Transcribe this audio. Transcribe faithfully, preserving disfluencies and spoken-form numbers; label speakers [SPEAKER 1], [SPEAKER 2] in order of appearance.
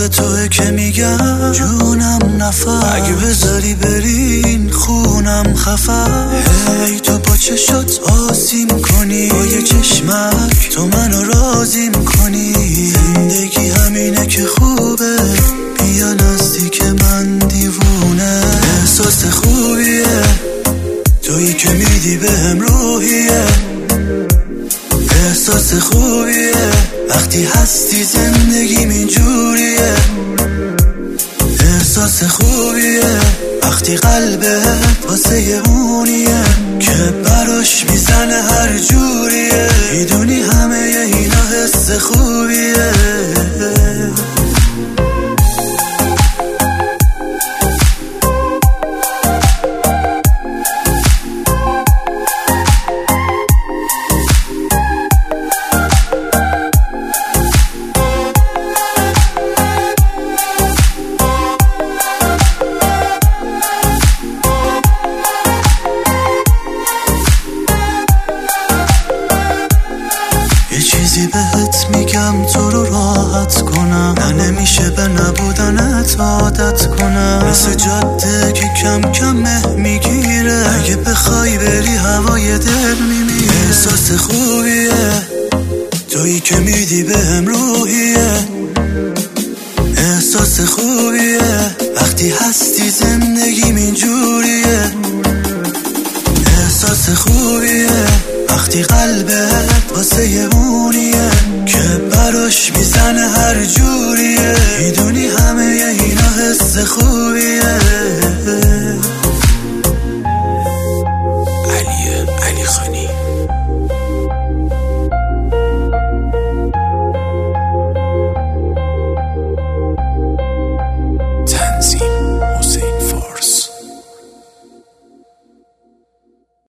[SPEAKER 1] به توه که میگم جونم نفر، اگه بذاری برین خونم خفر. هی تو با چشات آسیم کنی، با یه چشمک تو منو راضی میکنی. زندگی همینه که خوبه، بیا نزدیک من دیوونه. احساس خوبیه تویی که میدی بهم روحیه. احساس خوبیه وقتی هستی زندگیم اینجوریه. احساس خوبیه وقتی قلبت واسه اونیه که براش میزنه هر جوریه. میدونی همه اینا حس خوبیه. یه چیزی بهت میگم تو رو راحت کنم، نه نمیشه به نبودنت عادت کنم. مثل جاده که کم کم مه میگیره، اگه بخوای بری هوای دل میمیره. احساس خوبیه تویی که میدی بهم روحیه. احساس خوبیه وقتی هستی زندگیم اینجوریه. احساس خوبیه وقتی قلبت واسه اونیه که براش میزنه هر جوریه. میدونی همه